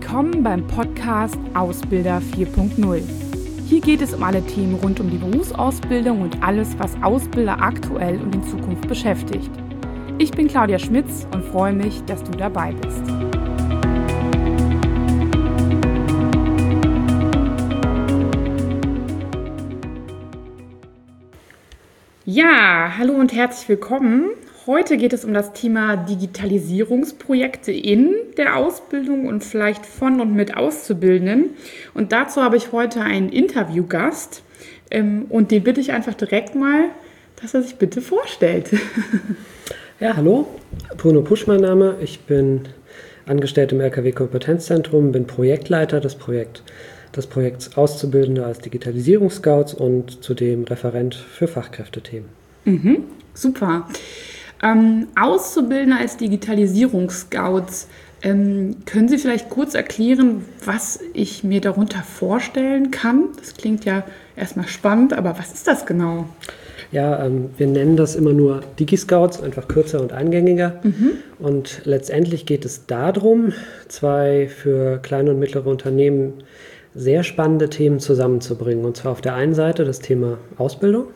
Willkommen beim Podcast Ausbilder 4.0. Hier geht es um alle Themen rund um die Berufsausbildung und alles, was Ausbilder aktuell und in Zukunft beschäftigt. Ich bin Claudia Schmitz und freue mich, dass du dabei bist. Ja, hallo und herzlich willkommen. Heute geht es um das Thema Digitalisierungsprojekte in der Ausbildung und vielleicht von und mit Auszubildenden. Und dazu habe ich heute einen Interviewgast und den bitte ich einfach direkt mal, dass er sich bitte vorstellt. Ja, hallo, Bruno Pusch mein Name. Ich bin angestellt im LKW-Kompetenzzentrum, bin Projektleiter des Projekts Auszubildende als Digitalisierungsscouts und zudem Referent für Fachkräftethemen. Super. Auszubildende als Digitalisierungsscouts. Können Sie vielleicht kurz erklären, was ich mir darunter vorstellen kann? Das klingt ja erstmal spannend, aber was ist das genau? Ja, wir nennen das immer nur Digi-Scouts, einfach kürzer und eingängiger. Und letztendlich geht es darum, zwei für kleine und mittlere Unternehmen sehr spannende Themen zusammenzubringen. Und zwar auf der einen Seite das Thema Ausbildung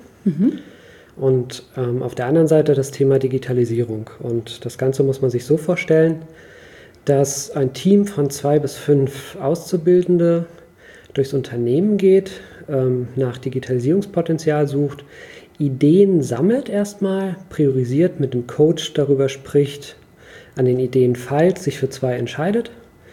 und auf der anderen Seite das Thema Digitalisierung. Und das Ganze muss man sich so vorstellen, dass ein Team von 2 bis 5 Auszubildende durchs Unternehmen geht, nach Digitalisierungspotenzial sucht, Ideen sammelt erstmal, priorisiert, mit dem Coach darüber spricht, an den Ideen feilt, sich für 2 entscheidet.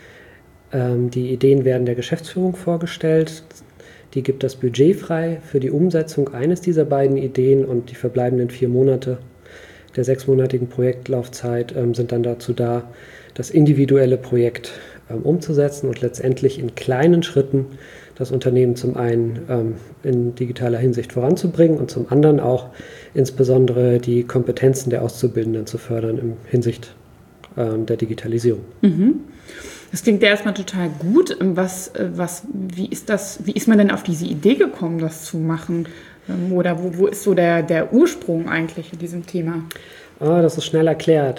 Die Ideen werden der Geschäftsführung vorgestellt, die gibt das Budget frei für die Umsetzung eines dieser beiden Ideen und die verbleibenden 4 Monate der 6-monatigen Projektlaufzeit sind dann dazu da, das individuelle Projekt umzusetzen und letztendlich in kleinen Schritten das Unternehmen zum einen in digitaler Hinsicht voranzubringen und zum anderen auch insbesondere die Kompetenzen der Auszubildenden zu fördern in Hinsicht der Digitalisierung. Das klingt ja erstmal total gut. Wie ist man denn auf diese Idee gekommen, das zu machen? Oder wo ist so der Ursprung eigentlich in diesem Thema? Das ist schnell erklärt.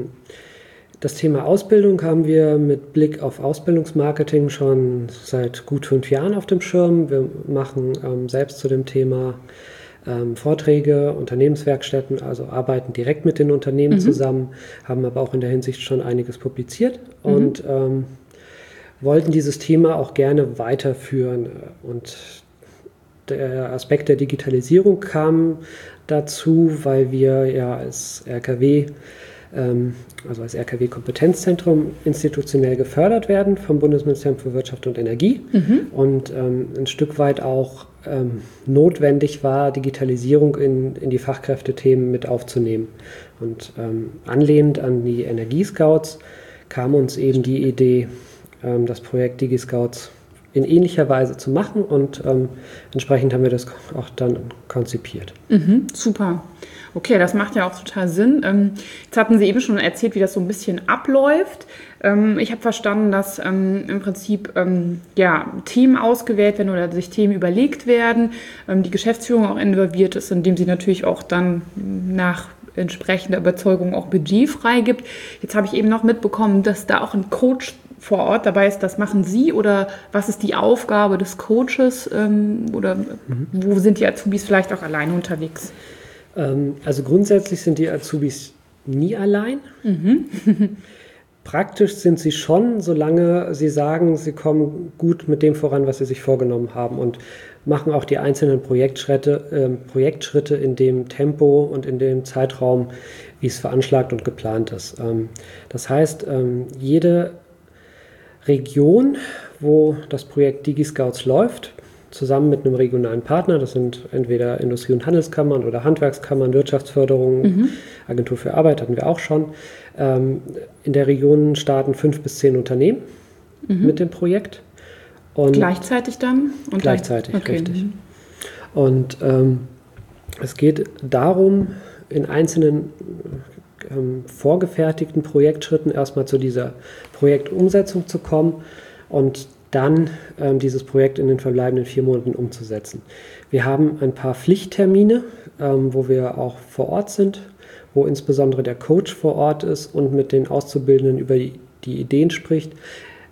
Das Thema Ausbildung haben wir mit Blick auf Ausbildungsmarketing schon seit gut 5 Jahren auf dem Schirm. Wir machen selbst zu dem Thema Vorträge, Unternehmenswerkstätten, also arbeiten direkt mit den Unternehmen zusammen, haben aber auch in der Hinsicht schon einiges publiziert und wollten dieses Thema auch gerne weiterführen. Und der Aspekt der Digitalisierung kam dazu, weil wir ja als RKW, also als RKW-Kompetenzzentrum institutionell gefördert werden vom Bundesministerium für Wirtschaft und Energie und ein Stück weit auch notwendig war, Digitalisierung in die Fachkräftethemen mit aufzunehmen. Und anlehnend an die Energiescouts kam uns eben die Idee, das Projekt Digi-Scouts in ähnlicher Weise zu machen und entsprechend haben wir das auch dann konzipiert. Super. Okay, das macht ja auch total Sinn. Jetzt hatten Sie eben schon erzählt, wie das so ein bisschen abläuft. Ich habe verstanden, dass im Prinzip Themen ausgewählt werden oder sich Themen überlegt werden, die Geschäftsführung auch involviert ist, indem sie natürlich auch dann nach entsprechender Überzeugung auch Budget freigibt. Jetzt habe ich eben noch mitbekommen, dass da auch ein Coach vor Ort dabei ist. Das machen Sie oder was ist die Aufgabe des Coaches oder wo sind die Azubis vielleicht auch alleine unterwegs? Also grundsätzlich sind die Azubis nie allein. Praktisch sind sie schon, solange sie sagen, sie kommen gut mit dem voran, was sie sich vorgenommen haben und machen auch die einzelnen Projektschritte in dem Tempo und in dem Zeitraum, wie es veranschlagt und geplant ist. Das heißt, jede Region, wo das Projekt Digi-Scouts läuft, zusammen mit einem regionalen Partner, das sind entweder Industrie- und Handelskammern oder Handwerkskammern, Wirtschaftsförderung, Agentur für Arbeit hatten wir auch schon. In der Region starten 5 bis 10 Unternehmen mit dem Projekt. Und gleichzeitig dann? Gleichzeitig, okay. Richtig. Und es geht darum, in einzelnen vorgefertigten Projektschritten erstmal zu dieser Projektumsetzung zu kommen und dann dieses Projekt in den verbleibenden 4 Monaten umzusetzen. Wir haben ein paar Pflichttermine, wo wir auch vor Ort sind, wo insbesondere der Coach vor Ort ist und mit den Auszubildenden über die Ideen spricht.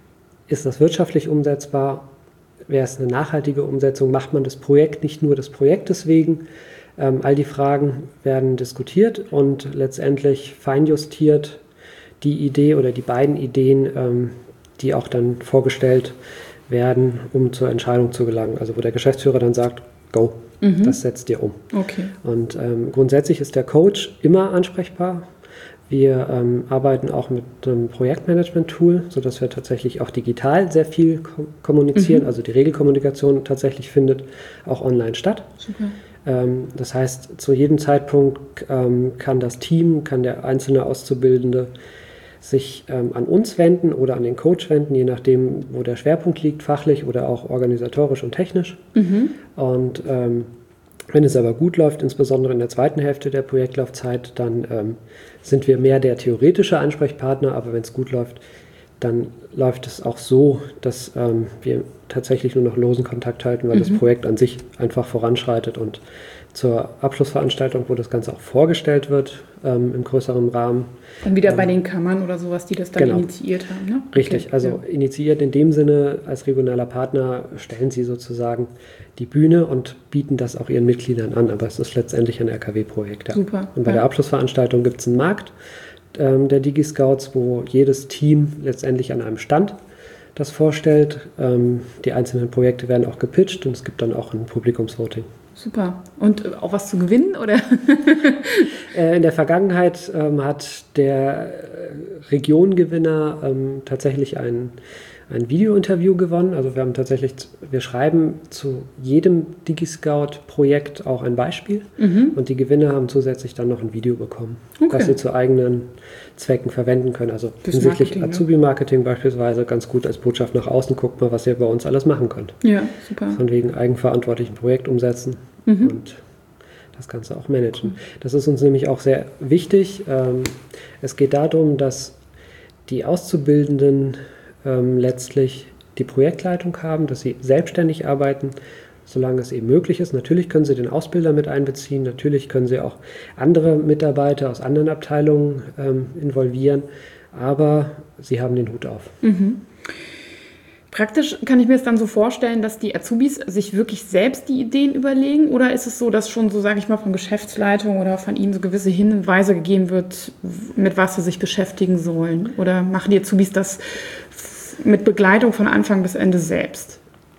ist das wirtschaftlich umsetzbar? Wäre es eine nachhaltige Umsetzung? Macht man das Projekt nicht nur des Projektes wegen? All die Fragen werden diskutiert und letztendlich feinjustiert die Idee oder die beiden Ideen, die auch dann vorgestellt werden, um zur Entscheidung zu gelangen. Also wo der Geschäftsführer dann sagt, go, das setzt ihr um. Okay. Und grundsätzlich ist der Coach immer ansprechbar. Wir arbeiten auch mit einem Projektmanagement-Tool, sodass wir tatsächlich auch digital sehr viel kommunizieren. Also die Regelkommunikation tatsächlich findet auch online statt. Super. Das heißt, zu jedem Zeitpunkt kann das Team, kann der einzelne Auszubildende sich an uns wenden oder an den Coach wenden, je nachdem, wo der Schwerpunkt liegt, fachlich oder auch organisatorisch und technisch. Und wenn es aber gut läuft, insbesondere in der zweiten Hälfte der Projektlaufzeit, dann sind wir mehr der theoretische Ansprechpartner, aber wenn es gut läuft, dann läuft es auch so, dass wir tatsächlich nur noch losen Kontakt halten, weil das Projekt an sich einfach voranschreitet und zur Abschlussveranstaltung, wo das Ganze auch vorgestellt wird, im größeren Rahmen. Und wieder bei den Kammern oder sowas, die das dann genau. initiiert haben, ne? Richtig, also initiiert in dem Sinne, als regionaler Partner stellen sie sozusagen die Bühne und bieten das auch ihren Mitgliedern an, aber es ist letztendlich ein RKW-Projekt. Ja. Super. Und bei der Abschlussveranstaltung gibt es einen Markt der DigiScouts, wo jedes Team letztendlich an einem Stand das vorstellt. Die einzelnen Projekte werden auch gepitcht und es gibt dann auch ein Publikumsvoting. Super. Und auch was zu gewinnen, oder? In der Vergangenheit hat der Regiongewinner tatsächlich ein Video-Interview gewonnen. Also wir schreiben zu jedem DigiScout-Projekt auch ein Beispiel und die Gewinner haben zusätzlich dann noch ein Video bekommen, was sie zu eigenen Zwecken verwenden können. Also hinsichtlich Azubi-Marketing beispielsweise ganz gut als Botschaft nach außen, guckt mal, was ihr bei uns alles machen könnt. Ja, super. Von wegen eigenverantwortlichen Projekt umsetzen und das Ganze auch managen. Das ist uns nämlich auch sehr wichtig. Es geht darum, dass die Auszubildenden letztlich die Projektleitung haben, dass sie selbstständig arbeiten, solange es eben möglich ist. Natürlich können sie den Ausbilder mit einbeziehen, natürlich können sie auch andere Mitarbeiter aus anderen Abteilungen involvieren, aber sie haben den Hut auf. Praktisch kann ich mir es dann so vorstellen, dass die Azubis sich wirklich selbst die Ideen überlegen, oder ist es so, dass schon so, sage ich mal, von Geschäftsleitung oder von ihnen so gewisse Hinweise gegeben wird, mit was sie sich beschäftigen sollen? Oder machen die Azubis das mit Begleitung von Anfang bis Ende selbst?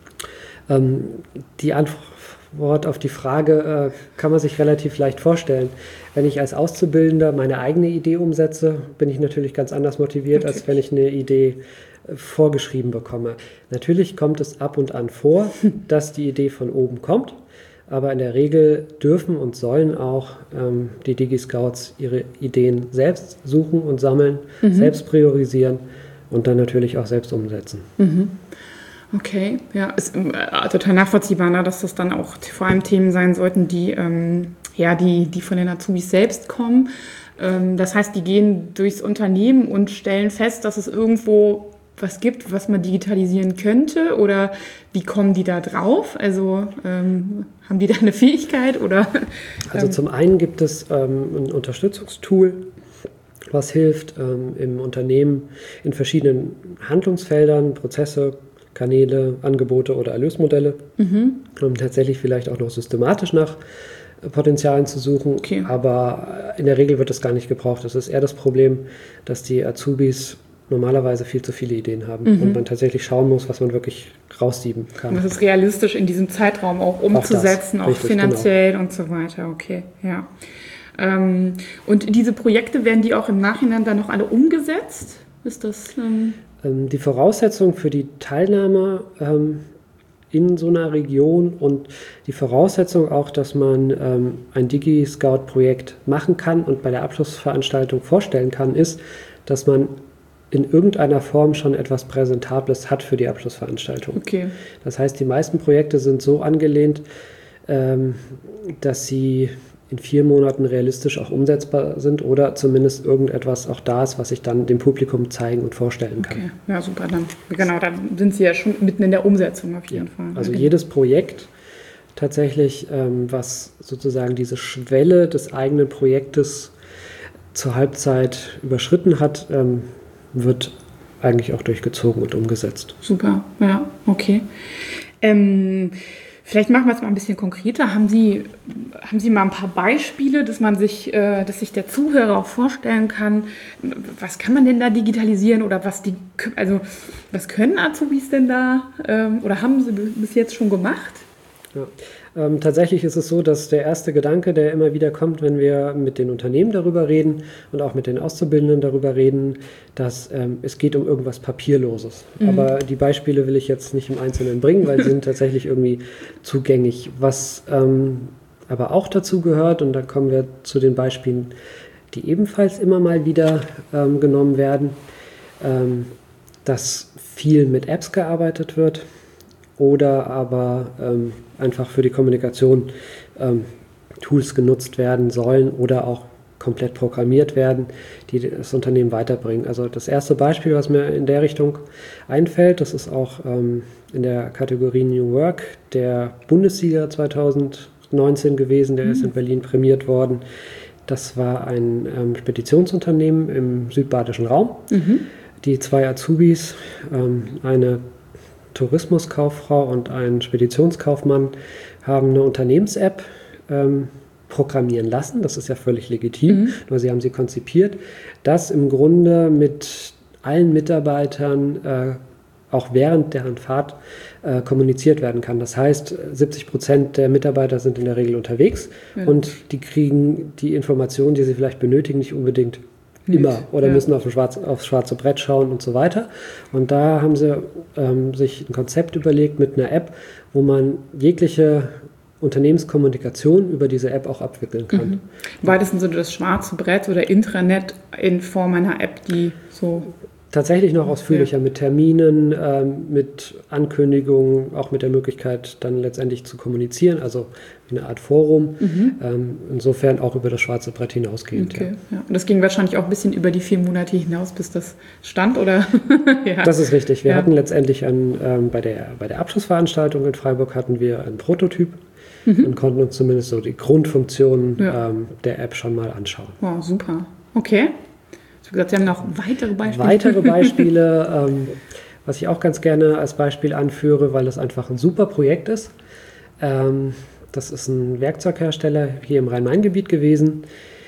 Die Antwort auf die Frage kann man sich relativ leicht vorstellen. Wenn ich als Auszubildender meine eigene Idee umsetze, bin ich natürlich ganz anders motiviert, als wenn ich eine Idee vorgeschrieben bekomme. Natürlich kommt es ab und an vor, dass die Idee von oben kommt, aber in der Regel dürfen und sollen auch die DigiScouts ihre Ideen selbst suchen und sammeln, selbst priorisieren und dann natürlich auch selbst umsetzen. Okay, ja, ist total nachvollziehbar, ne, dass das dann auch vor allem Themen sein sollten, die von den Azubis selbst kommen. Das heißt, die gehen durchs Unternehmen und stellen fest, dass es irgendwo was gibt, was man digitalisieren könnte, oder wie kommen die da drauf? Also haben die da eine Fähigkeit? Oder, Also zum einen gibt es ein Unterstützungstool, was hilft im Unternehmen in verschiedenen Handlungsfeldern, Prozesse, Kanäle, Angebote oder Erlösmodelle, um tatsächlich vielleicht auch noch systematisch nach Potenzialen zu suchen, aber in der Regel wird das gar nicht gebraucht. Das ist eher das Problem, dass die Azubis normalerweise viel zu viele Ideen haben und man tatsächlich schauen muss, was man wirklich raussieben kann. Das ist realistisch in diesem Zeitraum auch umzusetzen, auch finanziell und so weiter. Okay, ja. Und diese Projekte, werden die auch im Nachhinein dann noch alle umgesetzt? Ist das... Die Voraussetzung für die Teilnahme in so einer Region und die Voraussetzung auch, dass man ein DigiScout-Projekt machen kann und bei der Abschlussveranstaltung vorstellen kann, ist, dass man in irgendeiner Form schon etwas Präsentables hat für die Abschlussveranstaltung. Okay. Das heißt, die meisten Projekte sind so angelehnt, dass sie in 4 Monaten realistisch auch umsetzbar sind oder zumindest irgendetwas auch da ist, was ich dann dem Publikum zeigen und vorstellen kann. Okay, ja super, dann sind Sie ja schon mitten in der Umsetzung auf jeden Fall. Also jedes Projekt tatsächlich, was sozusagen diese Schwelle des eigenen Projektes zur Halbzeit überschritten hat, wird eigentlich auch durchgezogen und umgesetzt. Super, ja, okay. Vielleicht machen wir es mal ein bisschen konkreter. Haben Sie mal ein paar Beispiele, dass sich der Zuhörer auch vorstellen kann, was kann man denn da digitalisieren oder was können Azubis denn da oder haben sie bis jetzt schon gemacht? Ja. Tatsächlich ist es so, dass der erste Gedanke, der immer wieder kommt, wenn wir mit den Unternehmen darüber reden und auch mit den Auszubildenden darüber reden, dass es geht um irgendwas Papierloses. Aber die Beispiele will ich jetzt nicht im Einzelnen bringen, weil sie sind tatsächlich irgendwie zugänglich. Was aber auch dazu gehört, und da kommen wir zu den Beispielen, die ebenfalls immer mal wieder genommen werden, dass viel mit Apps gearbeitet wird oder aber einfach für die Kommunikation Tools genutzt werden sollen oder auch komplett programmiert werden, die das Unternehmen weiterbringen. Also das erste Beispiel, was mir in der Richtung einfällt, das ist auch in der Kategorie New Work der Bundessieger 2019 gewesen, der ist in Berlin prämiert worden. Das war ein Speditionsunternehmen im südbadischen Raum. Die 2 Azubis, eine Tourismuskauffrau und ein Speditionskaufmann, haben eine Unternehmens-App programmieren lassen. Das ist ja völlig legitim, nur sie haben sie konzipiert, dass im Grunde mit allen Mitarbeitern auch während deren Fahrt kommuniziert werden kann. Das heißt, 70% der Mitarbeiter sind in der Regel unterwegs und die kriegen die Informationen, die sie vielleicht benötigen, nicht unbedingt immer oder müssen aufs schwarze Brett schauen und so weiter. Und da haben sie sich ein Konzept überlegt mit einer App, wo man jegliche Unternehmenskommunikation über diese App auch abwickeln kann. War das denn so das schwarze Brett oder Intranet in Form einer App, die so... Tatsächlich noch ausführlicher mit Terminen, mit Ankündigungen, auch mit der Möglichkeit dann letztendlich zu kommunizieren, also eine Art Forum, insofern auch über das schwarze Brett hinausgehend. Okay, ja. Und das ging wahrscheinlich auch ein bisschen über die 4 Monate hinaus, bis das stand, oder? Ja. Das ist richtig. Wir hatten letztendlich bei der Abschlussveranstaltung in Freiburg hatten wir einen Prototyp und konnten uns zumindest so die Grundfunktionen der App schon mal anschauen. Wow, super. Okay. Du hast gesagt, Sie haben noch weitere Beispiele. Weitere Beispiele, was ich auch ganz gerne als Beispiel anführe, weil es einfach ein super Projekt ist. Das ist ein Werkzeughersteller hier im Rhein-Main-Gebiet gewesen,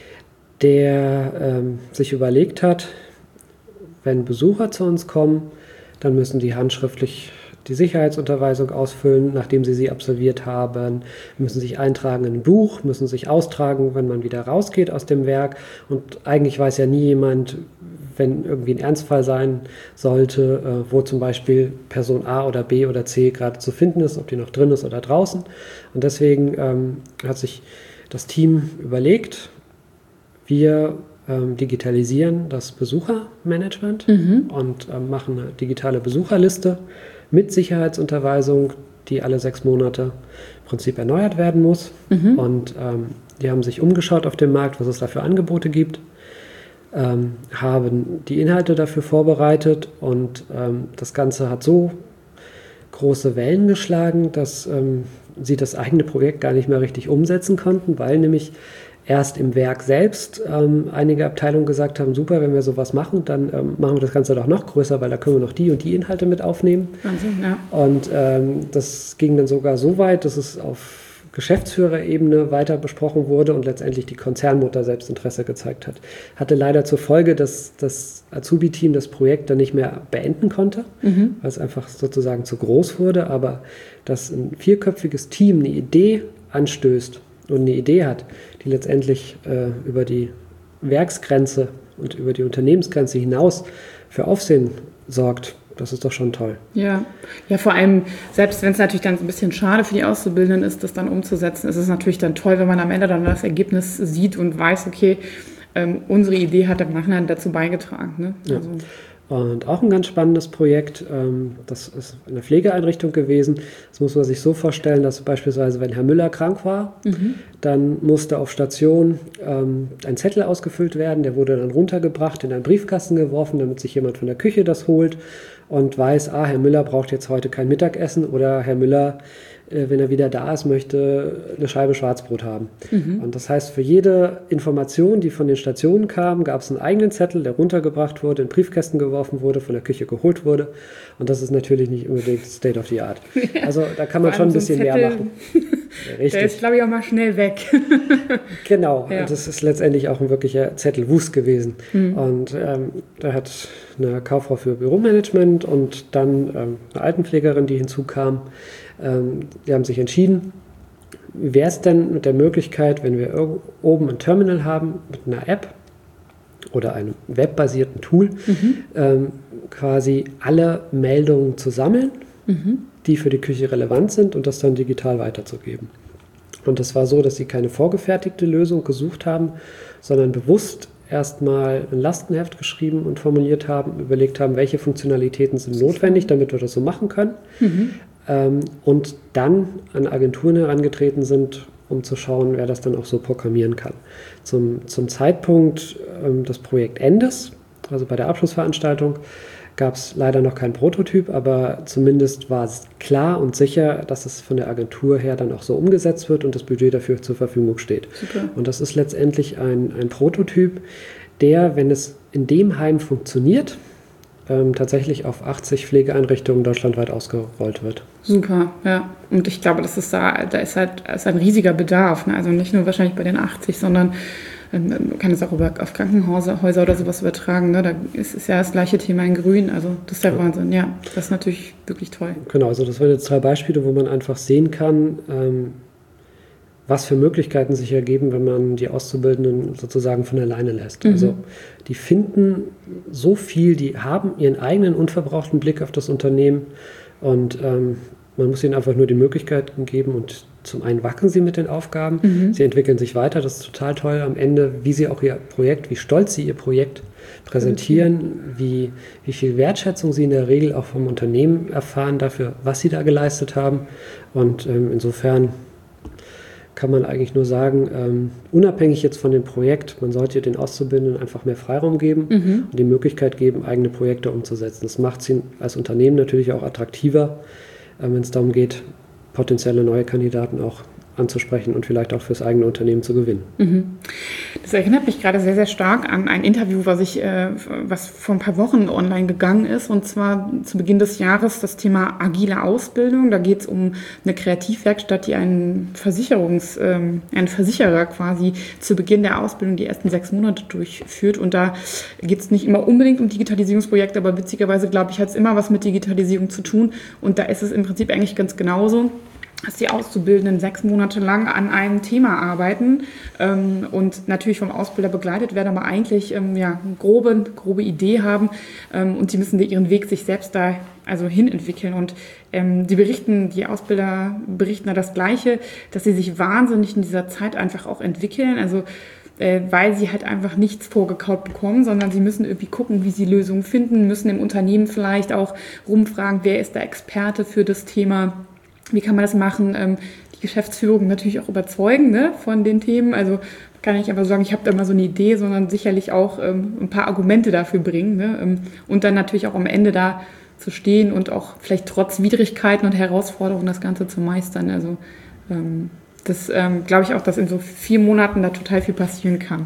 der sich überlegt hat, wenn Besucher zu uns kommen, dann müssen die handschriftlich die Sicherheitsunterweisung ausfüllen, nachdem sie absolviert haben, müssen sich eintragen in ein Buch, müssen sich austragen, wenn man wieder rausgeht aus dem Werk. Und eigentlich weiß ja nie jemand, wenn irgendwie ein Ernstfall sein sollte, wo zum Beispiel Person A oder B oder C gerade zu finden ist, ob die noch drin ist oder draußen. Und deswegen hat sich das Team überlegt, wir digitalisieren das Besuchermanagement und machen eine digitale Besucherliste mit Sicherheitsunterweisung, die alle 6 Monate im Prinzip erneuert werden muss. Und die haben sich umgeschaut auf dem Markt, was es da für Angebote gibt, haben die Inhalte dafür vorbereitet und das Ganze hat so große Wellen geschlagen, dass sie das eigene Projekt gar nicht mehr richtig umsetzen konnten, weil nämlich erst im Werk selbst einige Abteilungen gesagt haben, super, wenn wir sowas machen, dann machen wir das Ganze doch noch größer, weil da können wir noch die und die Inhalte mit aufnehmen. Wahnsinn, ja. Und das ging dann sogar so weit, dass es auf Geschäftsführerebene weiter besprochen wurde und letztendlich die Konzernmutter selbst Interesse gezeigt hat. Hatte leider zur Folge, dass das Azubi-Team das Projekt dann nicht mehr beenden konnte, weil es einfach sozusagen zu groß wurde, aber dass ein 4-köpfiges Team eine Idee anstößt und eine Idee hat, die letztendlich über die Werksgrenze und über die Unternehmensgrenze hinaus für Aufsehen sorgt, das ist doch schon toll. Ja, vor allem, selbst wenn es natürlich dann ein bisschen schade für die Auszubildenden ist, das dann umzusetzen, ist es natürlich dann toll, wenn man am Ende dann das Ergebnis sieht und weiß, okay, unsere Idee hat im Nachhinein dazu beigetragen. Ne? Ja. Also. Und auch ein ganz spannendes Projekt, das ist in der Pflegeeinrichtung gewesen. Das muss man sich so vorstellen, dass beispielsweise, wenn Herr Müller krank war, dann musste auf Station ein Zettel ausgefüllt werden. Der wurde dann runtergebracht, in einen Briefkasten geworfen, damit sich jemand von der Küche das holt und weiß, Herr Müller braucht jetzt heute kein Mittagessen oder Herr Müller wenn er wieder da ist, möchte eine Scheibe Schwarzbrot haben. Und das heißt, für jede Information, die von den Stationen kam, gab es einen eigenen Zettel, der runtergebracht wurde, in Briefkästen geworfen wurde, von der Küche geholt wurde. Und das ist natürlich nicht unbedingt State of the Art. Also da kann man schon ein bisschen mehr machen. Richtig. Der ist, glaube ich, auch mal schnell weg. Genau, und das ist letztendlich auch ein wirklicher Zettelwust gewesen. Und da hat eine Kauffrau für Büromanagement und dann eine Altenpflegerin, die hinzukam, die haben sich entschieden, wie wäre es denn mit der Möglichkeit, wenn wir oben ein Terminal haben mit einer App oder einem webbasierten Tool, quasi alle Meldungen zu sammeln, die für die Küche relevant sind und das dann digital weiterzugeben. Und das war so, dass sie keine vorgefertigte Lösung gesucht haben, sondern bewusst erstmal ein Lastenheft geschrieben und formuliert haben, überlegt haben, welche Funktionalitäten sind notwendig, damit wir das so machen können. Und dann an Agenturen herangetreten sind, um zu schauen, wer das dann auch so programmieren kann. Zum Zeitpunkt des Projektendes, also bei der Abschlussveranstaltung, gab es leider noch keinen Prototyp, aber zumindest war es klar und sicher, dass es von der Agentur her dann auch so umgesetzt wird und das Budget dafür zur Verfügung steht. Super. Und das ist letztendlich ein Prototyp, der, wenn es in dem Heim funktioniert, tatsächlich auf 80 Pflegeeinrichtungen deutschlandweit ausgerollt wird. Super, ja. Und ich glaube, da ist ein riesiger Bedarf. Ne? Also nicht nur wahrscheinlich bei den 80, sondern man kann es auch auf Krankenhäuser oder sowas übertragen. Ne? Da ist ja das gleiche Thema in Grün. Also das ist der Wahnsinn. Ja, das ist natürlich wirklich toll. Genau, also das waren jetzt 3 Beispiele, wo man einfach sehen kann, was für Möglichkeiten sich ergeben, wenn man die Auszubildenden sozusagen von alleine lässt. Also die finden so viel, die haben ihren eigenen unverbrauchten Blick auf das Unternehmen und man muss ihnen einfach nur die Möglichkeiten geben und zum einen wachsen sie mit den Aufgaben, sie entwickeln sich weiter, das ist total toll am Ende, wie sie auch ihr Projekt, wie stolz sie ihr Projekt präsentieren, wie viel Wertschätzung sie in der Regel auch vom Unternehmen erfahren dafür, was sie da geleistet haben und insofern kann man eigentlich nur sagen, unabhängig jetzt von dem Projekt, man sollte den Auszubildenden einfach mehr Freiraum geben und die Möglichkeit geben, eigene Projekte umzusetzen. Das macht sie als Unternehmen natürlich auch attraktiver, wenn es darum geht, potenzielle neue Kandidaten auch anzusprechen und vielleicht auch fürs eigene Unternehmen zu gewinnen. Das erinnert mich gerade sehr, sehr stark an ein Interview, was vor ein paar Wochen online gegangen ist, und zwar zu Beginn des Jahres das Thema agile Ausbildung. Da geht es um eine Kreativwerkstatt, die ein Versicherer quasi zu Beginn der Ausbildung die ersten 6 Monate durchführt. Und da geht es nicht immer unbedingt um Digitalisierungsprojekte, aber witzigerweise, glaube ich, hat es immer was mit Digitalisierung zu tun. Und da ist es im Prinzip eigentlich ganz genauso, dass die Auszubildenden 6 Monate lang an einem Thema arbeiten und natürlich vom Ausbilder begleitet werden, aber eigentlich eine grobe Idee haben und sie müssen ihren Weg sich selbst da hin entwickeln. Und die Ausbilder berichten da das Gleiche, dass sie sich wahnsinnig in dieser Zeit einfach auch entwickeln, weil sie halt einfach nichts vorgekaut bekommen, sondern sie müssen irgendwie gucken, wie sie Lösungen finden, müssen im Unternehmen vielleicht auch rumfragen, wer ist der Experte für das Thema. Wie kann man das machen? Die Geschäftsführung natürlich auch überzeugen, ne, von den Themen. Also kann ich einfach sagen, ich habe da mal so eine Idee, sondern sicherlich auch ein paar Argumente dafür bringen. Ne? Und dann natürlich auch am Ende da zu stehen und auch vielleicht trotz Widrigkeiten und Herausforderungen das Ganze zu meistern. Also das glaube ich auch, dass in so 4 Monaten da total viel passieren kann.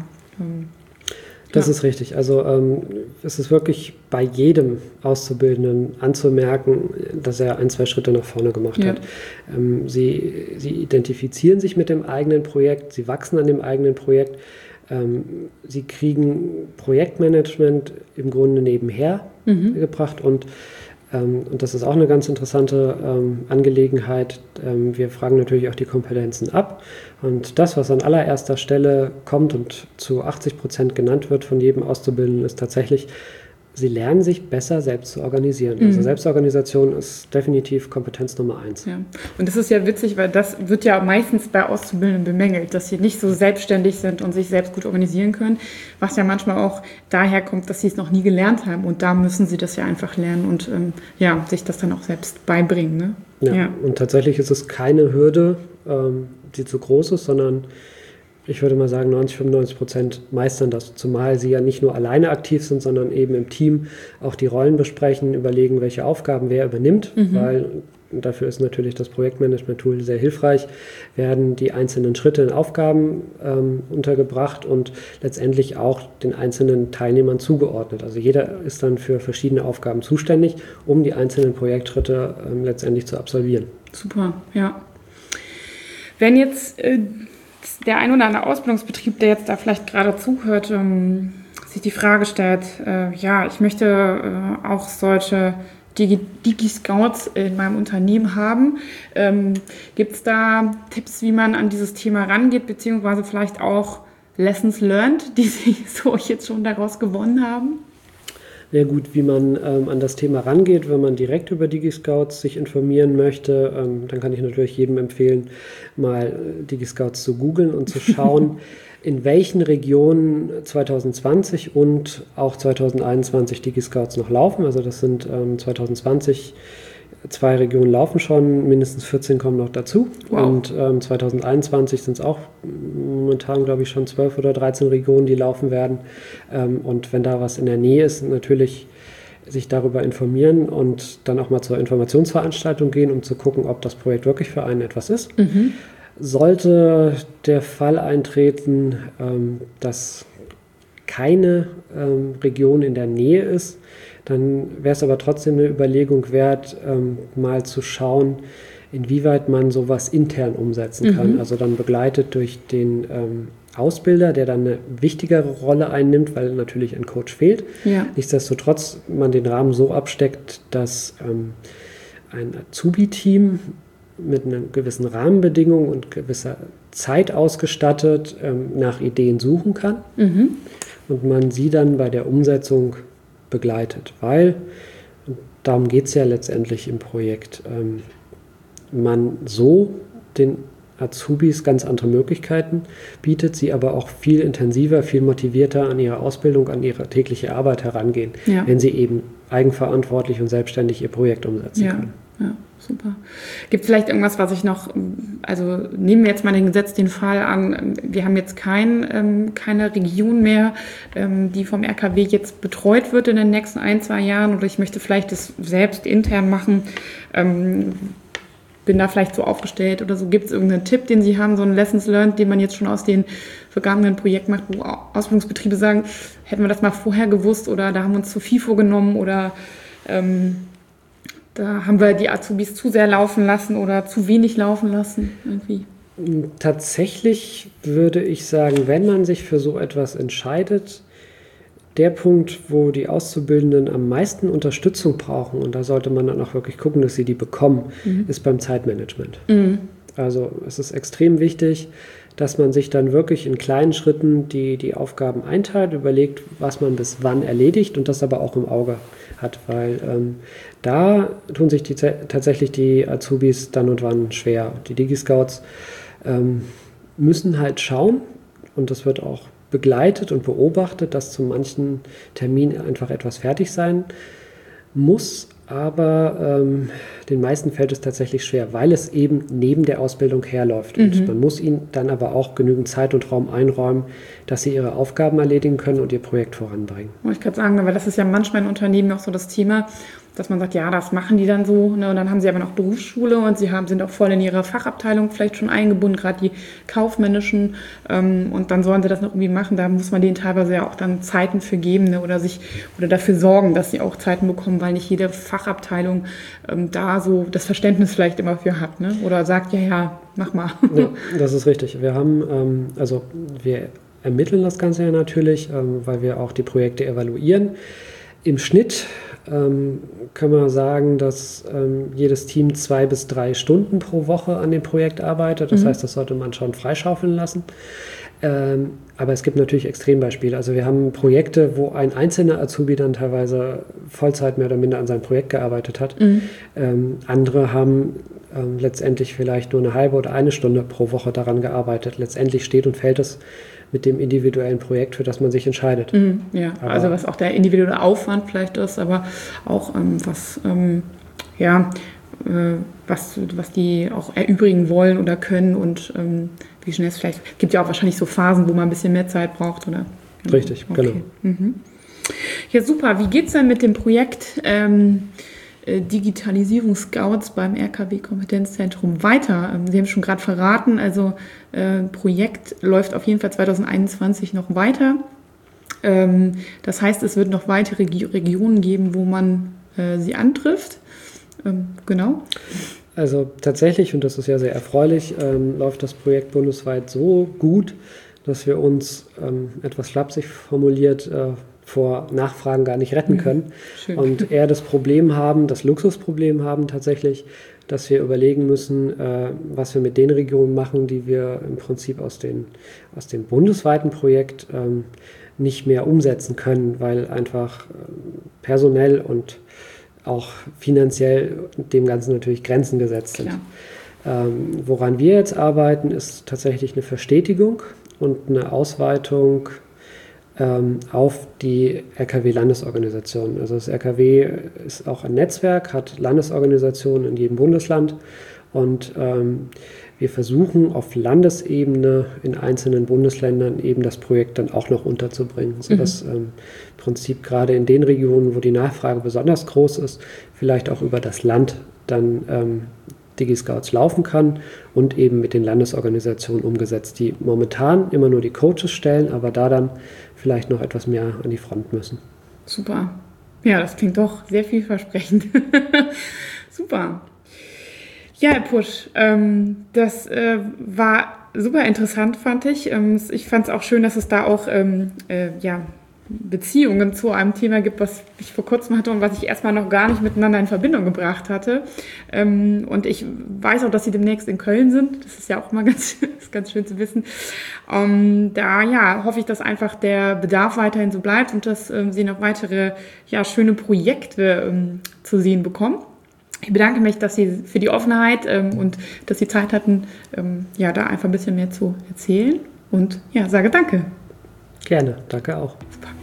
Das ist richtig. Also es ist wirklich bei jedem Auszubildenden anzumerken, dass er 1, 2 Schritte nach vorne gemacht hat. Sie identifizieren sich mit dem eigenen Projekt, sie wachsen an dem eigenen Projekt, sie kriegen Projektmanagement im Grunde nebenher gebracht und das ist auch eine ganz interessante Angelegenheit. Wir fragen natürlich auch die Kompetenzen ab. Und das, was an allererster Stelle kommt und zu 80% genannt wird von jedem Auszubildenden, ist tatsächlich, sie lernen sich besser selbst zu organisieren. Also Selbstorganisation ist definitiv Kompetenz Nummer 1. Ja. Und das ist ja witzig, weil das wird ja meistens bei Auszubildenden bemängelt, dass sie nicht so selbstständig sind und sich selbst gut organisieren können, was ja manchmal auch daher kommt, dass sie es noch nie gelernt haben. Und da müssen sie das ja einfach lernen und sich das dann auch selbst beibringen. Ne? Ja, und tatsächlich ist es keine Hürde, die zu groß ist, sondern ich würde mal sagen, 90-95% meistern das, zumal sie ja nicht nur alleine aktiv sind, sondern eben im Team auch die Rollen besprechen, überlegen, welche Aufgaben wer übernimmt, weil dafür ist natürlich das Projektmanagement-Tool sehr hilfreich, werden die einzelnen Schritte in Aufgaben untergebracht und letztendlich auch den einzelnen Teilnehmern zugeordnet. Also jeder ist dann für verschiedene Aufgaben zuständig, um die einzelnen Projektschritte letztendlich zu absolvieren. Super, ja. Wenn jetzt der ein oder andere Ausbildungsbetrieb, der jetzt da vielleicht gerade zuhört, sich die Frage stellt, ich möchte auch solche Digi-Scouts in meinem Unternehmen haben. Gibt es da Tipps, wie man an dieses Thema rangeht, beziehungsweise vielleicht auch Lessons learned, die Sie so jetzt schon daraus gewonnen haben? Ja gut, wie man an das Thema rangeht, wenn man direkt über DigiScouts sich informieren möchte, dann kann ich natürlich jedem empfehlen, mal DigiScouts zu googeln und zu schauen, in welchen Regionen 2020 und auch 2021 DigiScouts noch laufen. Also das sind 2020 2 Regionen laufen schon, mindestens 14 kommen noch dazu. Wow. Und 2021 sind es auch momentan, glaube ich, schon 12 oder 13 Regionen, die laufen werden. Und wenn da was in der Nähe ist, natürlich sich darüber informieren und dann auch mal zur Informationsveranstaltung gehen, um zu gucken, ob das Projekt wirklich für einen etwas ist. Mhm. Sollte der Fall eintreten, dass keine Region in der Nähe ist, dann wäre es aber trotzdem eine Überlegung wert, mal zu schauen, inwieweit man sowas intern umsetzen kann. Also dann begleitet durch den Ausbilder, der dann eine wichtigere Rolle einnimmt, weil natürlich ein Coach fehlt. Ja. Nichtsdestotrotz man den Rahmen so absteckt, dass ein Azubi-Team mit einer gewissen Rahmenbedingung und gewisser Zeit ausgestattet nach Ideen suchen kann und man sie dann bei der Umsetzung begleitet, weil, und darum geht es ja letztendlich im Projekt, man so den Azubis ganz andere Möglichkeiten bietet, sie aber auch viel intensiver, viel motivierter an ihre Ausbildung, an ihre tägliche Arbeit herangehen, wenn sie eben eigenverantwortlich und selbstständig ihr Projekt umsetzen können. Ja, super. Gibt es vielleicht irgendwas, was ich noch, also nehmen wir jetzt mal den Fall an, wir haben jetzt keine Region mehr, die vom RKW jetzt betreut wird in den nächsten 1-2 Jahren oder ich möchte vielleicht das selbst intern machen, bin da vielleicht so aufgestellt oder so. Gibt es irgendeinen Tipp, den Sie haben, so ein Lessons learned, den man jetzt schon aus den vergangenen Projekten macht, wo Ausbildungsbetriebe sagen, hätten wir das mal vorher gewusst oder da haben wir uns zu viel vorgenommen oder da haben wir die Azubis zu sehr laufen lassen oder zu wenig laufen lassen irgendwie? Tatsächlich würde ich sagen, wenn man sich für so etwas entscheidet, der Punkt, wo die Auszubildenden am meisten Unterstützung brauchen, und da sollte man dann auch wirklich gucken, dass sie die bekommen, ist beim Zeitmanagement. Also es ist extrem wichtig, dass man sich dann wirklich in kleinen Schritten die Aufgaben einteilt, überlegt, was man bis wann erledigt und das aber auch im Auge hat, weil da tun sich tatsächlich die Azubis dann und wann schwer. Die DigiScouts müssen halt schauen und das wird auch begleitet und beobachtet, dass zu manchen Terminen einfach etwas fertig sein muss, aber den meisten fällt es tatsächlich schwer, weil es eben neben der Ausbildung herläuft. Und man muss ihnen dann aber auch genügend Zeit und Raum einräumen, dass sie ihre Aufgaben erledigen können und ihr Projekt voranbringen. Ich kann sagen, weil das ist ja manchmal in Unternehmen auch so das Thema, dass man sagt, ja, das machen die dann so, ne? Und dann haben sie aber noch Berufsschule und sie sind auch voll in ihre Fachabteilung vielleicht schon eingebunden, gerade die kaufmännischen, und dann sollen sie das noch irgendwie machen. Da muss man denen teilweise ja auch dann Zeiten für geben, ne? oder dafür sorgen, dass sie auch Zeiten bekommen, weil nicht jede Fachabteilung da so das Verständnis vielleicht immer für hat, ne? Oder sagt, ja, mach mal. Ja, das ist richtig. Wir haben, wir ermitteln das Ganze ja natürlich, weil wir auch die Projekte evaluieren. Im Schnitt können wir sagen, dass jedes Team 2 bis 3 Stunden pro Woche an dem Projekt arbeitet. Das heißt, das sollte man schon freischaufeln lassen. Aber es gibt natürlich Extrembeispiele. Also wir haben Projekte, wo ein einzelner Azubi dann teilweise Vollzeit mehr oder minder an seinem Projekt gearbeitet hat. Andere haben letztendlich vielleicht nur eine halbe oder eine Stunde pro Woche daran gearbeitet. Letztendlich steht und fällt es mit dem individuellen Projekt, für das man sich entscheidet. Ja, aber also was auch der individuelle Aufwand vielleicht ist, aber auch was die auch erübrigen wollen oder können und wie schnell es vielleicht, gibt ja auch wahrscheinlich so Phasen, wo man ein bisschen mehr Zeit braucht, oder? Richtig, okay. Genau. Ja, super. Wie geht es denn mit dem Projekt Digitalisierungs-Scouts beim RKW-Kompetenzzentrum weiter? Sie haben schon gerade verraten, also Projekt läuft auf jeden Fall 2021 noch weiter. Das heißt, es wird noch weitere Regionen geben, wo man sie antrifft. Genau. Also tatsächlich, und das ist ja sehr erfreulich, läuft das Projekt bundesweit so gut, dass wir uns, etwas flapsig formuliert, vor Nachfragen gar nicht retten können. Schön. Und eher das Problem haben, das Luxusproblem haben tatsächlich, dass wir überlegen müssen, was wir mit den Regionen machen, die wir im Prinzip aus dem bundesweiten Projekt nicht mehr umsetzen können, weil einfach personell und auch finanziell dem Ganzen natürlich Grenzen gesetzt sind. Woran wir jetzt arbeiten, ist tatsächlich eine Verstetigung und eine Ausweitung auf die RKW-Landesorganisationen. Also das RKW ist auch ein Netzwerk, hat Landesorganisationen in jedem Bundesland und wir versuchen auf Landesebene in einzelnen Bundesländern eben das Projekt dann auch noch unterzubringen, sodass im Prinzip gerade in den Regionen, wo die Nachfrage besonders groß ist, vielleicht auch über das Land dann DigiScouts laufen kann und eben mit den Landesorganisationen umgesetzt, die momentan immer nur die Coaches stellen, aber da dann vielleicht noch etwas mehr an die Front müssen. Super. Ja, das klingt doch sehr vielversprechend. Super. Ja, Herr Pusch, das war super interessant, fand ich. Ich fand es auch schön, dass es da auch Beziehungen zu einem Thema gibt, was ich vor kurzem hatte und was ich erstmal noch gar nicht miteinander in Verbindung gebracht hatte. Und ich weiß auch, dass Sie demnächst in Köln sind. Das ist ja auch mal ganz schön zu wissen. Da hoffe ich, dass einfach der Bedarf weiterhin so bleibt und dass Sie noch weitere schöne Projekte zu sehen bekommen. Ich bedanke mich, dass Sie für die Offenheit und dass Sie Zeit hatten, da einfach ein bisschen mehr zu erzählen. Und sage danke. Gerne, danke auch. Super.